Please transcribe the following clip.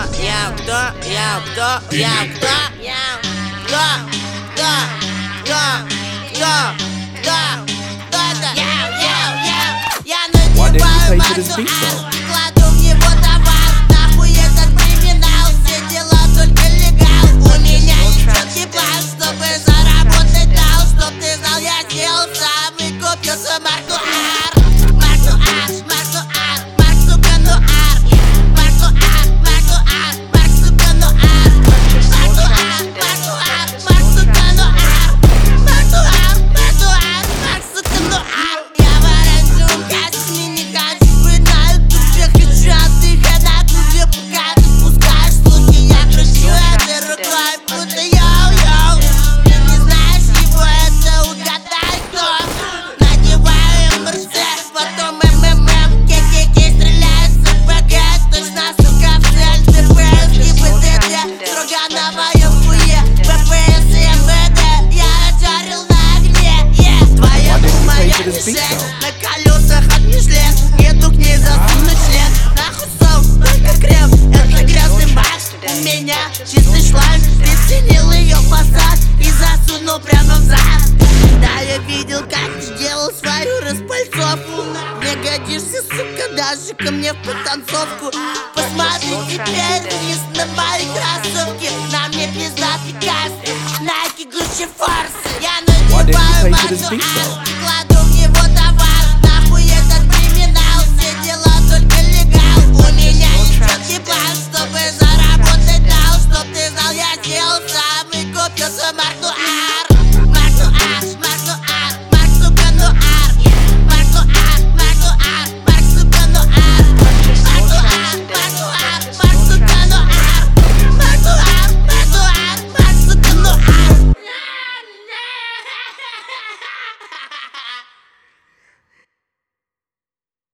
Why didn't you pay for this beat though? Кладу в него товар, нахуй этот криминал. Все дела только легал. У меня нечеткий план, чтобы заработать дал. Чтоб ты знал, я сделал сам и купился Мартуар. Мартуар, Мартуар, Марк, сука, нуар. Мартуар, Мартуар, Марк, сука, нуар. Мартуар, Мартуар, Марк, сука, нуар. Мартуар, Мартуар, Марк, сука, нуар. Я в оранжевом костюме, не качествую на ютубе. Хочу отдыха на клубе, пока ты спускаешь слухи. Я кручу этой рукой, будто йоу-йоу. Ты не знаешь его, это угадай кто. Надеваю МРС, потом МММ. Ке-ке-ке, стреляю с РПГ. Точно, сука, в цель. ДПС и БДД, строго на моем хуе. ППС и МВД, я жарил на огне. Твоя моя мишень, на колесах от Мишлен. Еду к ней засунуть член. Нахуй соус, только крем, это грязный макс. У меня чистый шланг, приценил ее фасад и засунул прямо в зад. Да, я видел, как ты делал свою распальцовку. Не годишься, сука, даже ко мне в потанцовку. Посмотри теперь вниз на мои кроссовки. На мне пиздатый каст, Nike, Gucci, Force. Я надеваю pay for this beat, though? Мартуар,